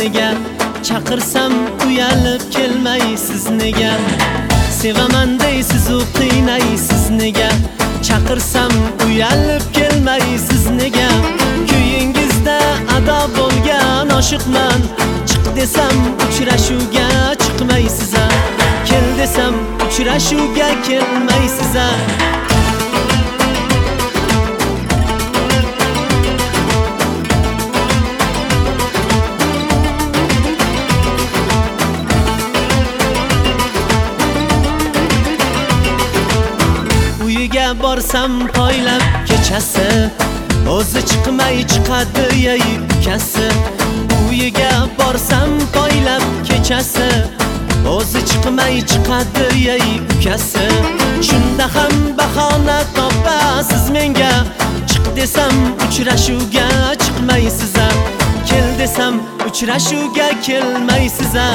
nega? Chaqirsam uyalib kelmaysiz nega? Sevaman deysiz u qiynaysiz nega? Chaqirsam uyalib kelmaysiz nega? Kuyingizda ado bo'lgan oshiqman. Chiq desam uchrashuvga chiqmaysiz a. Kel desam uchrashuvga kelmaysiz a. Uyiga borsam poylab kechasi, o'zi chiqmay chiqadi yey ukasi. Uyiga borsam poylab kechasi, o'zi chiqmay chiqadi yey ukasi. Shunda ham bahona topasiz menga. Chiq desam uchrashuvga chiqmaysiz a. Kel desam uchrashuvga kelmaysiz a.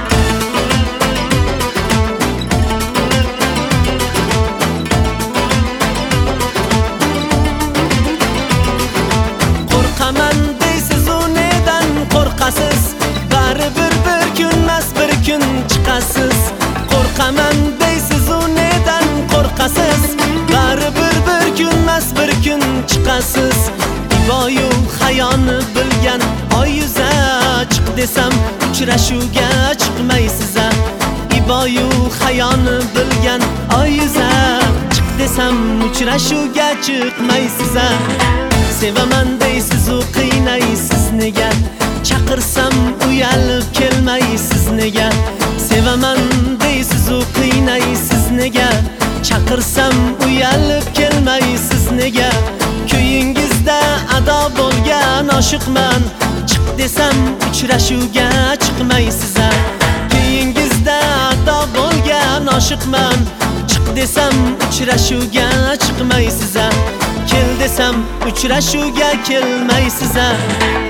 Baribir bir kunmas bir kun chiqasiz. Qo'rqaman deysiz u nedan qo'rqasiz? Baribir bir kunmas bir kun chiqasiz. Iboyu hayoni bilgan oyuza. Chiq desam uchrashuvga chiqmaysiz a. Iboyu hayoni bilgan oyuza. Chiq desam uchrashuvga chiqmaysiz a. Sevaman deysiz u qiynaysiz nega? Chaqirsam uyalib kelmaysiz nega? Sevaman deysiz u qiynaysiz nega? Chaqirsam uyalib kelmaysiz nega? Kuyingizda ado bo'lgan oshiqman. Chiq desam uchrashuvga chiqmaysiz a. Kuyingizda ado bo'lgan oshiqman. Chiq desam uchrashuvga chiqmaysiz a. Kel desam uchrashuvga kelmaysiz a.